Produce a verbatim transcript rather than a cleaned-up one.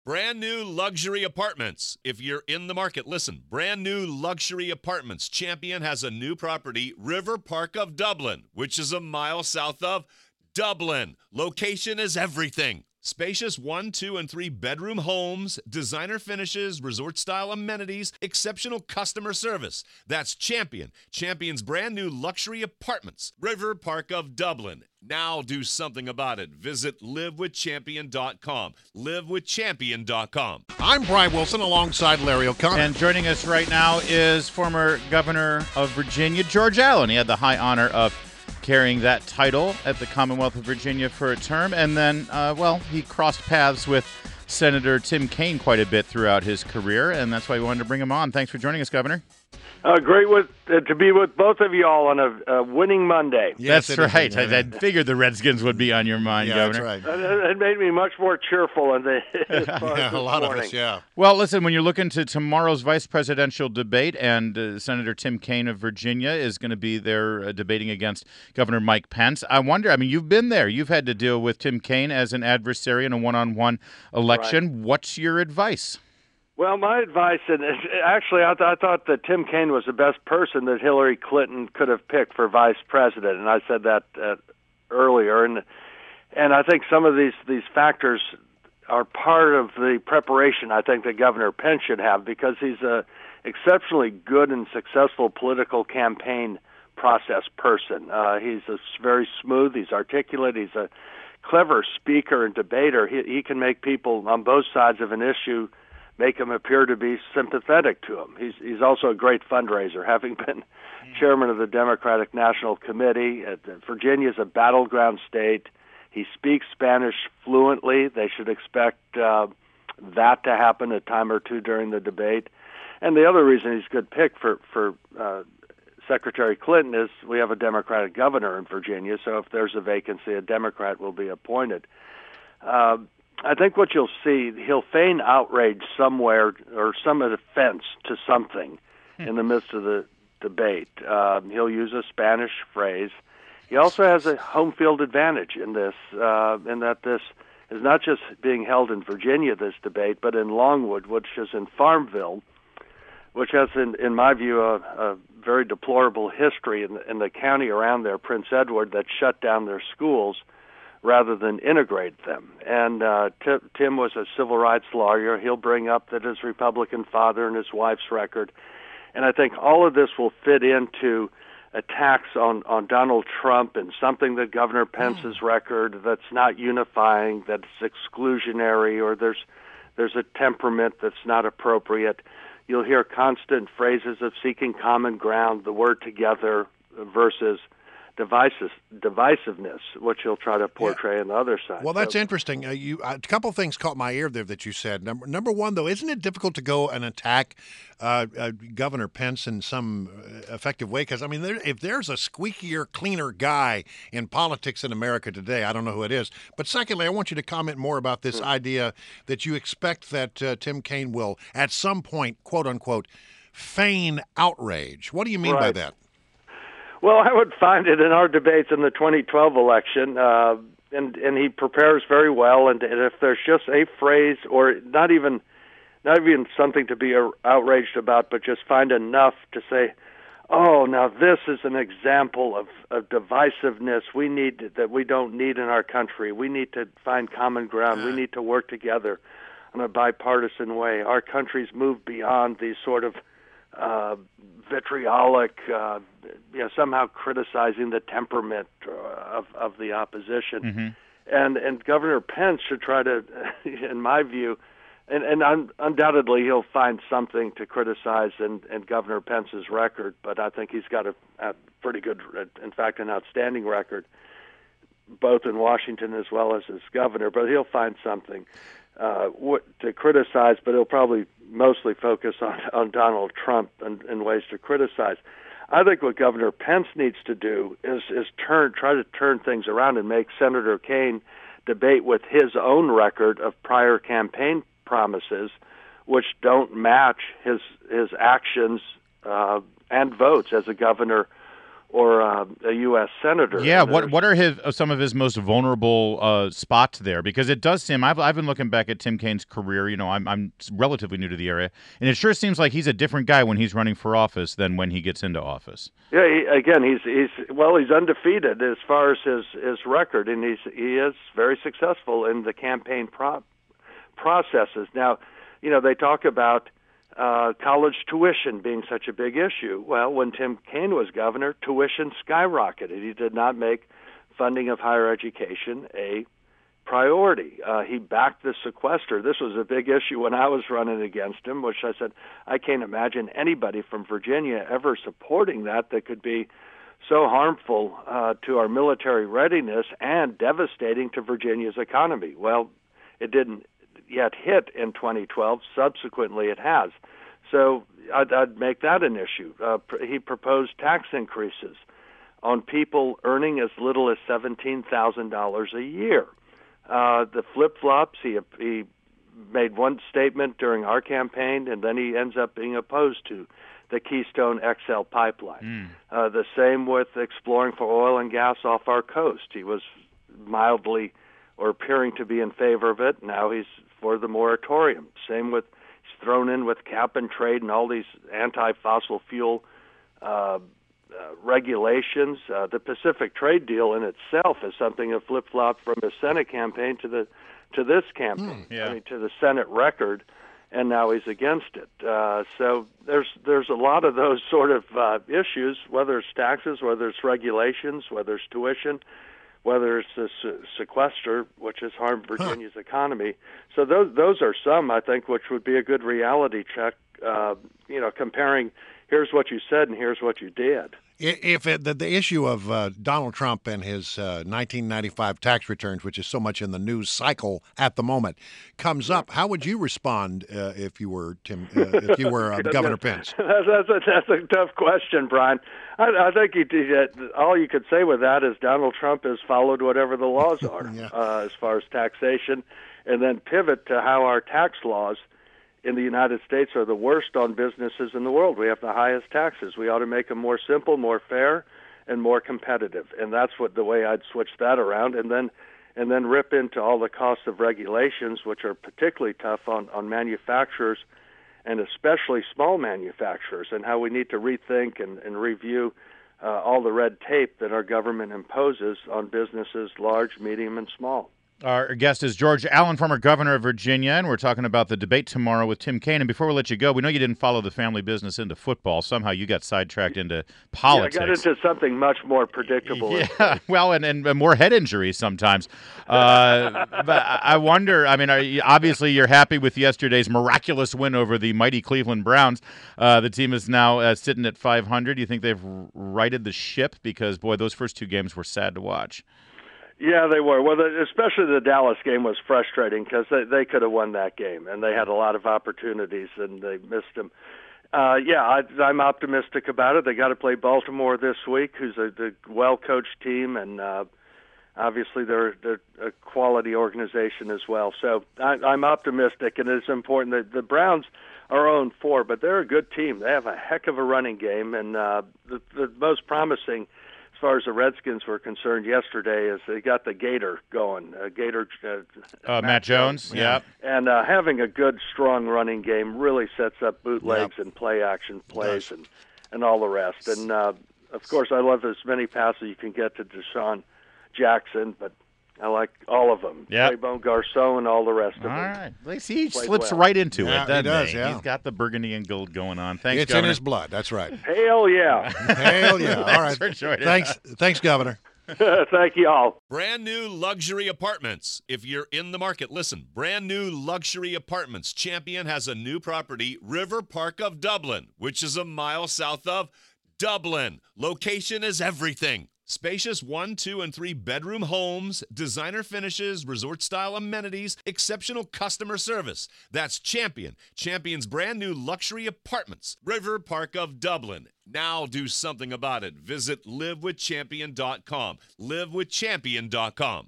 Brand new luxury apartments. If you're in the market, listen. Brand new luxury apartments. Champion has a new property, River Park of Dublin, which is a mile south of Dublin. Location is everything. Spacious one, two, and three bedroom homes, designer finishes, resort-style amenities, exceptional customer service. That's Champion. Champion's brand new luxury apartments, River Park of Dublin. Now do something about it. Visit live with champion dot com. live with champion dot com. I'm Brian Wilson alongside Larry O'Connor. And joining us right now is former Governor of Virginia, George Allen. He had the high honor of carrying that title at the Commonwealth of Virginia for a term. And then, uh, well, he crossed paths with Senator Tim Kaine quite a bit throughout his career, and that's why we wanted to bring him on. Thanks for joining us, Governor. Uh, great with, uh, to be with both of you all on a, a winning Monday. Yes, that's right. Is, I, I figured the Redskins would be on your mind, yeah, Governor. That's right. Uh, it made me much more cheerful in the yeah, a lot morning. of us, yeah. Well, listen, when you're looking to tomorrow's vice presidential debate, and uh, Senator Tim Kaine of Virginia is going to be there uh, debating against Governor Mike Pence, I wonder, I mean, you've been there. You've had to deal with Tim Kaine as an adversary in a one-on-one election. Right. What's your advice? Well, my advice, and actually, I, th- I thought that Tim Kaine was the best person that Hillary Clinton could have picked for vice president, and I said that uh, earlier. And and I think some of these these factors are part of the preparation I think that Governor Pence should have, because he's a exceptionally good and successful political campaign process person. Uh, he's a very smooth. He's articulate. He's a clever speaker and debater. He, he can make people on both sides of an issue make him appear to be sympathetic to him. He's he's also a great fundraiser, having been chairman of the Democratic National Committee. Uh, Virginia is a battleground state. He speaks Spanish fluently. They should expect uh, that to happen a time or two during the debate. And the other reason he's a good pick for, for uh, Secretary Clinton is we have a Democratic governor in Virginia, so if there's a vacancy, a Democrat will be appointed. Uh, I think what you'll see, he'll feign outrage somewhere or some offense to something in the midst of the debate. Um, he'll use a Spanish phrase. He also has a home field advantage in this, uh, in that this is not just being held in Virginia, this debate, but in Longwood, which is in Farmville, which has, in, in my view, a, a very deplorable history in the, in the county around there, Prince Edward, that shut down their schools rather than integrate them. And uh, T- Tim was a civil rights lawyer. He'll bring up that his Republican father and his wife's record. And I think all of this will fit into attacks on, on Donald Trump and something that Governor Pence's mm. record that's not unifying, that's exclusionary, or there's there's a temperament that's not appropriate. You'll hear constant phrases of seeking common ground, the word together versus Divisive, divisiveness, which he'll try to portray yeah. on the other side. Well, that's so, interesting. Uh, you uh, a couple of things caught my ear there that you said. Number number one, though, isn't it difficult to go and attack uh, uh, Governor Pence in some effective way? Because I mean, there, if there's a squeakier, cleaner guy in politics in America today, I don't know who it is. But secondly, I want you to comment more about this mm-hmm. idea that you expect that uh, Tim Kaine will, at some point, quote unquote, feign outrage. What do you mean right. by that? Well, I would find it in our debates in the twenty twelve election, uh, and and he prepares very well. And, and if there's just a phrase, or not even, not even something to be outraged about, but just find enough to say, "Oh, now this is an example of, of divisiveness we need that we don't need in our country. We need to find common ground. We need to work together in a bipartisan way. Our country's moved beyond these sort of uh, vitriolic, uh, you know, somehow criticizing the temperament uh, of of the opposition." Mm-hmm. And and Governor Pence should try to, in my view, and, and un, undoubtedly he'll find something to criticize in, in Governor Pence's record, but I think he's got a, a pretty good, in fact, an outstanding record, both in Washington as well as as governor. But he'll find something uh, to criticize, but he'll probably mostly focus on, on Donald Trump and, and ways to criticize. I think what Governor Pence needs to do is is turn try to turn things around and make Senator Kaine debate with his own record of prior campaign promises, which don't match his his actions uh, and votes as a governor or uh, a U S senator. Yeah, And what there's- what are his uh, some of his most vulnerable uh, spots there? Because it does seem I've I've been looking back at Tim Kaine's career. You know, I'm I'm relatively new to the area, and it sure seems like he's a different guy when he's running for office than when he gets into office. Yeah, he, again, he's he's well, he's undefeated as far as his his record, and he's he is very successful in the campaign pro- processes. Now, you know, they talk about uh, college tuition being such a big issue. Well, when Tim Kaine was governor, tuition skyrocketed. He did not make funding of higher education a priority. Uh, he backed the sequester. This was a big issue when I was running against him, which I said, I can't imagine anybody from Virginia ever supporting that that could be so harmful uh, to our military readiness and devastating to Virginia's economy. Well, it didn't yet hit in twenty twelve. Subsequently, it has. So I'd, I'd make that an issue. Uh, pr- he proposed tax increases on people earning as little as seventeen thousand dollars a year. Uh, the flip-flops, he, he made one statement during our campaign, and then he ends up being opposed to the Keystone X L pipeline. Mm. Uh, the same with exploring for oil and gas off our coast. He was mildly or appearing to be in favor of it. Now he's for the moratorium. Same with, he's thrown in with cap and trade and all these anti-fossil fuel uh, uh, regulations. Uh, the Pacific Trade Deal in itself is something of flip-flop from the Senate campaign to the to this campaign. Mm, yeah. I mean, to the Senate record, and now he's against it. Uh, so there's there's a lot of those sort of uh, issues, whether it's taxes, whether it's regulations, whether it's tuition, whether it's the se- sequester, which has harmed Virginia's huh. economy. So those those are some, I think, which would be a good reality check, uh, you know, comparing here's what you said and here's what you did. If it, the, the issue of uh, Donald Trump and his uh, nineteen ninety-five tax returns, which is so much in the news cycle at the moment, comes up, how would you respond uh, if you were Tim, uh, if you were uh, Governor Pence? That's, that's, a, that's a tough question, Brian. I, I think you, you, all you could say with that is Donald Trump has followed whatever the laws are yeah. uh, as far as taxation, and then pivot to how our tax laws in the United States are the worst on businesses in the world. We have the highest taxes. We ought to make them more simple, more fair, and more competitive. And that's what the way I'd switch that around, and then and then rip into all the costs of regulations, which are particularly tough on, on manufacturers, and especially small manufacturers, and how we need to rethink and, and review uh, all the red tape that our government imposes on businesses large, medium, and small. Our guest is George Allen, former governor of Virginia, and we're talking about the debate tomorrow with Tim Kaine. And before we let you go, we know you didn't follow the family business into football. Somehow you got sidetracked into politics. Yeah, I got into something much more predictable. Yeah, well, and, and more head injuries sometimes. Uh, but I wonder, I mean, are you, obviously you're happy with yesterday's miraculous win over the mighty Cleveland Browns. Uh, the team is now uh, sitting at five hundred. Do you think they've righted the ship? Because, boy, those first two games were sad to watch. Yeah, they were. Well, the, especially the Dallas game was frustrating because they, they could have won that game, and they had a lot of opportunities, and they missed them. Uh, yeah, I, I'm optimistic about it. They got to play Baltimore this week, who's a, a well-coached team, and uh, obviously they're, they're a quality organization as well. So I, I'm optimistic, and it's important that the Browns are oh and four, but they're a good team. They have a heck of a running game, and uh, the, the most promising as far as the Redskins were concerned yesterday is they got the Gator going. Uh, Gator uh, uh, Matt, Matt Jones, Jones. yeah. And uh, having a good, strong running game really sets up bootlegs yep. and play-action plays and, and all the rest. And, uh, of course, I love as many passes you can get to Deshaun Jackson, but I like all of them. Yep. Trayvon Garcon and all the rest of all them. All right. Well, see, he Played slips well. right into yeah, it, doesn't he? Does, he? yeah. He's got the burgundy and gold going on. Thanks, it's Governor. in his blood. That's right. Hell yeah. Hell yeah. All right. Thanks, for Thanks, thanks, Governor. Thank you all. Brand new luxury apartments. If you're in the market, listen. Brand new luxury apartments. Champion has a new property, River Park of Dublin, which is a mile south of Dublin. Location is everything. Spacious one, two, and three bedroom homes, designer finishes, resort-style amenities, exceptional customer service. That's Champion. Champion's brand new luxury apartments, River Park of Dublin. Now do something about it. Visit live with champion dot com. live with champion dot com.